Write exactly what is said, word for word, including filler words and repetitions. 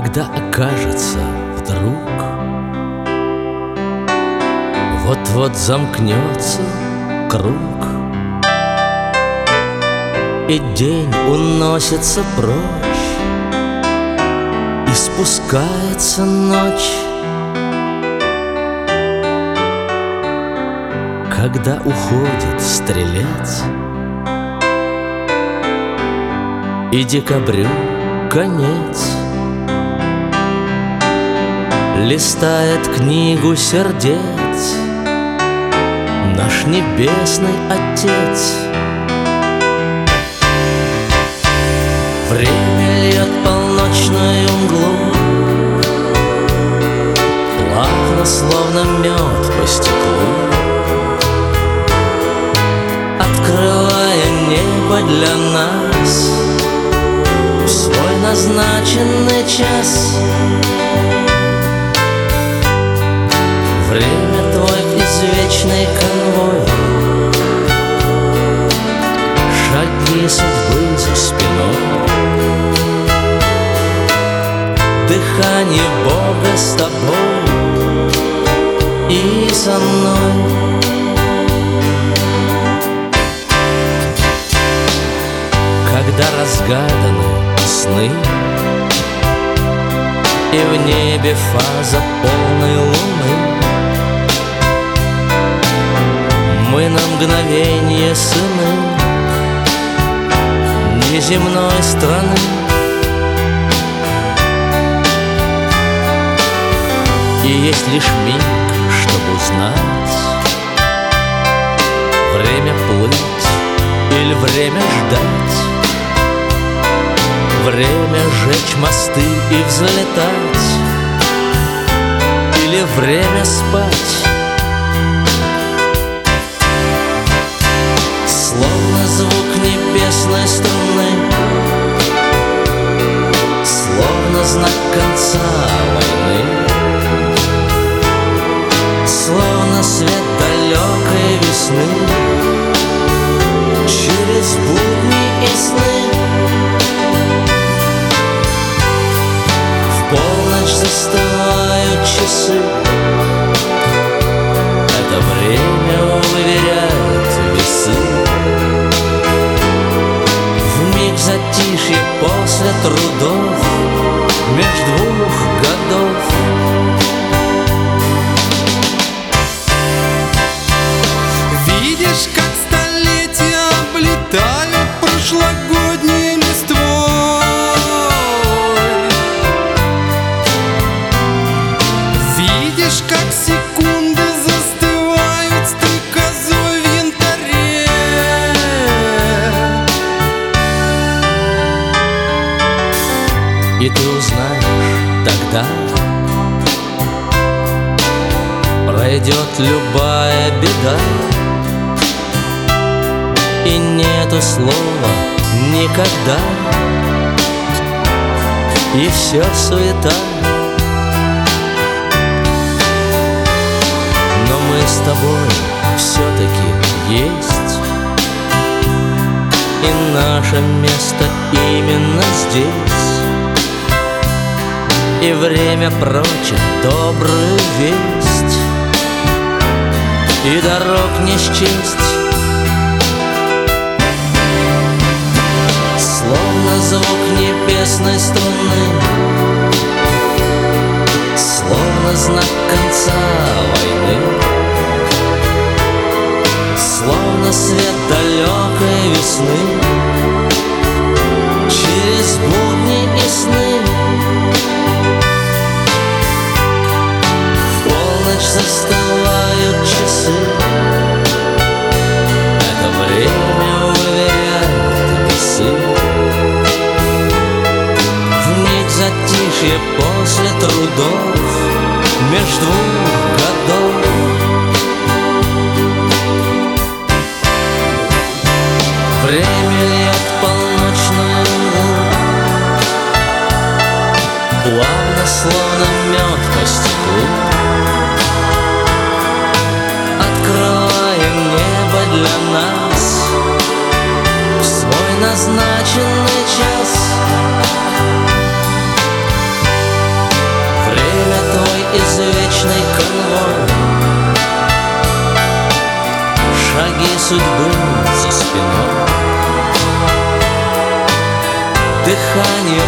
Когда окажется вдруг вот-вот замкнется круг, и день уносится прочь, и спускается ночь, когда уходит стрелец, и декабрю конец, листает книгу сердец наш небесный Отец. Время льет полночную мглу, плавно, словно мед по стеклу, открывая небо для нас в свой назначенный час. Время твой извечный конвой, шаги судьбы за спиной, дыхание Бога с тобой и со мной. Когда разгаданы сны, и в небе фаза полной луны, мы на мгновенье сыны неземной страны. И есть лишь миг, чтобы узнать, время плыть или время ждать, время сжечь мосты и взлетать, или время спать. Словно звук небесной струны, словно знак конца войны, словно свет далекой весны, через будни и сны. В полночь застывают часы, это время уверяет весы. Вмиг затишье после трудов меж двух годов. Видишь, как столетия облетают прошлогодней листвой. Видишь, как секунды застывают стрекозой в янтаре. И ты узнаешь тогда, пройдет любая беда, и нету слова никогда, и все суета. Но мы с тобой все-таки есть, и наше место именно здесь. И время прочит добрую весть, и дорог не счесть. Словно звук небесной струны, словно знак конца войны, словно свет далекой весны, через будни и сны. В полночь застывают часы, это время уверяет весы. Вмиг затишье после трудов меж двух годов. Время льет полночную мглу, судьбы за спиной. Дыхание